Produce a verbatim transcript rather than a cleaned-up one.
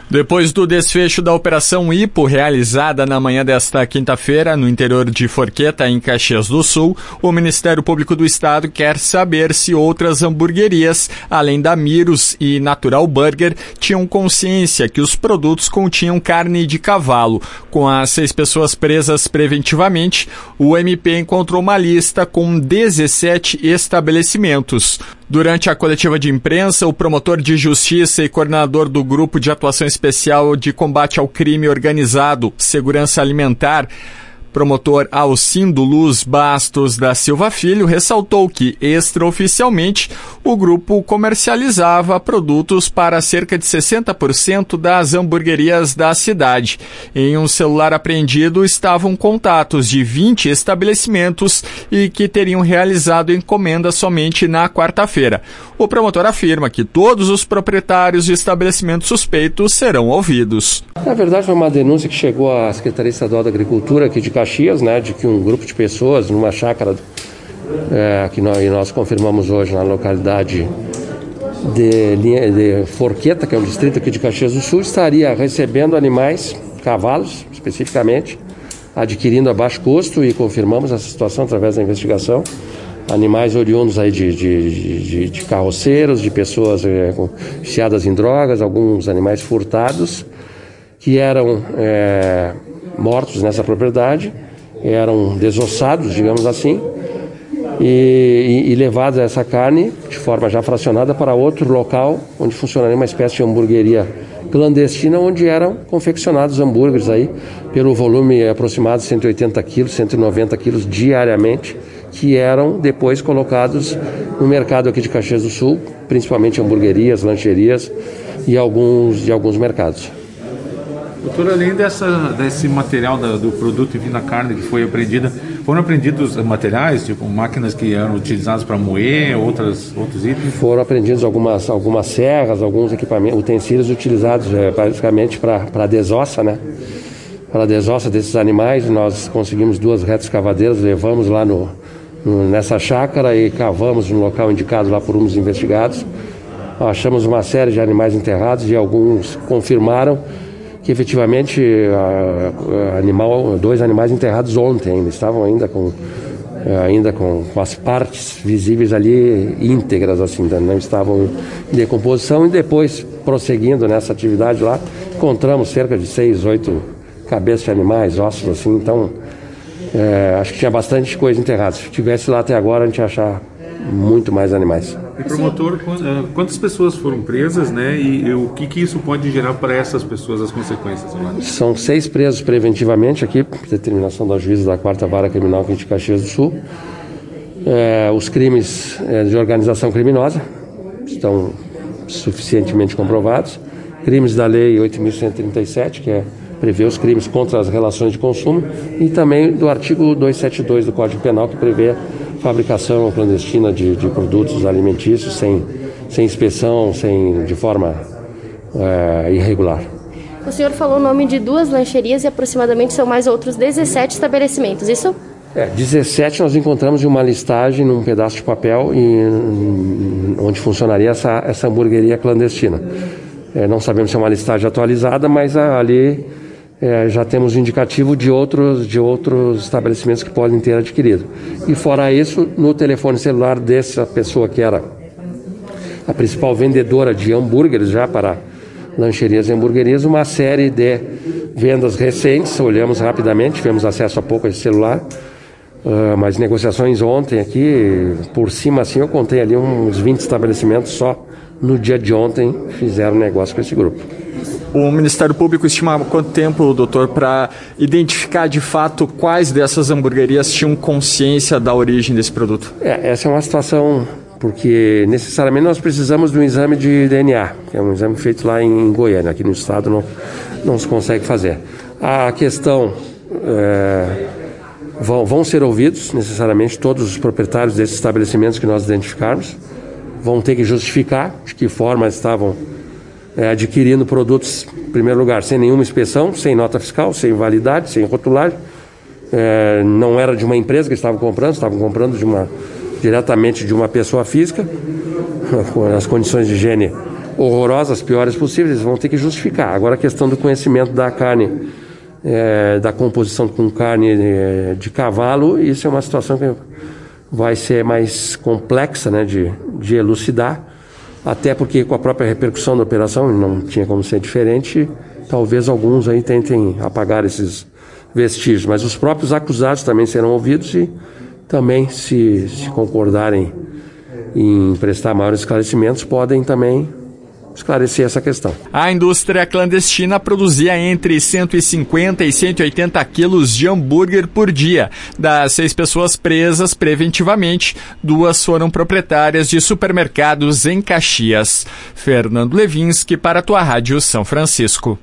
Depois do desfecho da Operação Hipo, realizada na manhã desta quinta-feira no interior de Forqueta, em Caxias do Sul, o Ministério Público do Estado quer saber se outras hamburguerias, além da Miros e Natural Burger, tinham consciência que os produtos continham carne de cavalo. Com as seis pessoas presas preventivamente, o M P encontrou uma lista com dezessete estabelecimentos. Durante a coletiva de imprensa, o promotor de justiça e coordenador do Grupo de Atuação Especial de Combate ao Crime Organizado, Segurança Alimentar, promotor Alcindo Luz Bastos da Silva Filho, ressaltou que, extraoficialmente, o grupo comercializava produtos para cerca de sessenta por cento das hamburguerias da cidade. Em um celular apreendido estavam contatos de vinte estabelecimentos e que teriam realizado encomenda somente na quarta-feira. O promotor afirma que todos os proprietários de estabelecimentos suspeitos serão ouvidos. Na verdade, foi uma denúncia que chegou à Secretaria Estadual da Agricultura aqui de Caxias, né, de que um grupo de pessoas numa chácara é, que nós, nós confirmamos hoje na localidade de, de Forqueta, que é um distrito aqui de Caxias do Sul, estaria recebendo animais, cavalos especificamente, adquirindo a baixo custo, e confirmamos essa situação através da investigação. Animais oriundos aí de, de, de, de carroceiros, de pessoas é, viciadas em drogas, alguns animais furtados, que eram é, mortos nessa propriedade, eram desossados, digamos assim, e, e, e levados essa carne de forma já fracionada para outro local, onde funcionaria uma espécie de hamburgueria clandestina, onde eram confeccionados hambúrgueres aí, pelo volume aproximado de cento e oitenta quilos, cento e noventa quilos diariamente, que eram depois colocados no mercado aqui de Caxias do Sul, principalmente hamburguerias, lancherias e alguns, e alguns mercados. Doutor, além dessa, desse material da, do produto, enfim, da carne que foi apreendida, foram apreendidos materiais, tipo máquinas que eram utilizadas para moer, outras, outros itens? Foram apreendidos algumas, algumas serras, alguns equipamentos, utensílios utilizados é, basicamente para a desossa, né? Para a desossa desses animais. Nós conseguimos duas retas cavadeiras, levamos lá no, no, nessa chácara e cavamos no local indicado lá por um dos investigados. Achamos uma série de animais enterrados e alguns confirmaram que efetivamente a, a animal, dois animais enterrados ontem ainda, estavam ainda com, ainda com, com as partes visíveis ali íntegras, assim, não estavam em decomposição. E depois, prosseguindo nessa atividade lá, encontramos cerca de seis, oito cabeças de animais, ossos, assim. Então, é, acho que tinha bastante coisa enterrada. Se tivesse lá até agora, a gente ia achar muito mais animais. E promotor, quantas pessoas foram presas, né? E, e o que, que isso pode gerar para essas pessoas, as consequências? Né? São seis presos preventivamente aqui, por determinação da juíza da quarta vara criminal aqui de Caxias do Sul. É, os crimes é, de organização criminosa estão suficientemente comprovados. Crimes da lei oito mil cento e trinta e sete, que é prevê os crimes contra as relações de consumo, e também do artigo duzentos e setenta e dois do Código Penal, que prevê fabricação clandestina de, de produtos alimentícios sem, sem inspeção, sem, de forma é, irregular. O senhor falou o nome de duas lancherias e aproximadamente são mais outros dezessete estabelecimentos, isso? É, dezessete nós encontramos em uma listagem num pedaço de papel e, onde funcionaria essa, essa hamburgueria clandestina. É, não sabemos se é uma listagem atualizada, mas ali é, já temos indicativo de outros, de outros estabelecimentos que podem ter adquirido. E fora isso, no telefone celular dessa pessoa que era a principal vendedora de hambúrgueres já para lancherias e hamburguerias, uma série de vendas recentes. Olhamos rapidamente, tivemos acesso há pouco a esse celular, uh, mas negociações ontem aqui, por cima assim, eu contei ali uns vinte estabelecimentos só no dia de ontem fizeram negócio com esse grupo. O Ministério Público estima quanto tempo, doutor, para identificar de fato quais dessas hamburguerias tinham consciência da origem desse produto? É, essa é uma situação, porque necessariamente nós precisamos de um exame de D N A, que é um exame feito lá em Goiânia, aqui no estado não, não se consegue fazer. A questão, é, vão, vão ser ouvidos necessariamente todos os proprietários desses estabelecimentos que nós identificarmos, vão ter que justificar de que forma estavam é, adquirindo produtos, em primeiro lugar, sem nenhuma inspeção, sem nota fiscal, sem validade, sem rotulagem. É, não era de uma empresa que estavam comprando, estavam comprando de uma, diretamente de uma pessoa física, com as condições de higiene horrorosas, piores possíveis, eles vão ter que justificar. Agora a questão do conhecimento da carne, é, da composição com carne é, de cavalo, isso é uma situação que vai ser mais complexa, né, de, de elucidar, até porque com a própria repercussão da operação, não tinha como ser diferente, talvez alguns aí tentem apagar esses vestígios, mas os próprios acusados também serão ouvidos e também, se, se concordarem em prestar maiores esclarecimentos, podem também esclarecer essa questão. A indústria clandestina produzia entre cento e cinquenta e cento e oitenta quilos de hambúrguer por dia. Das seis pessoas presas preventivamente, duas foram proprietárias de supermercados em Caxias. Fernando Levinsky para a Tua Rádio São Francisco.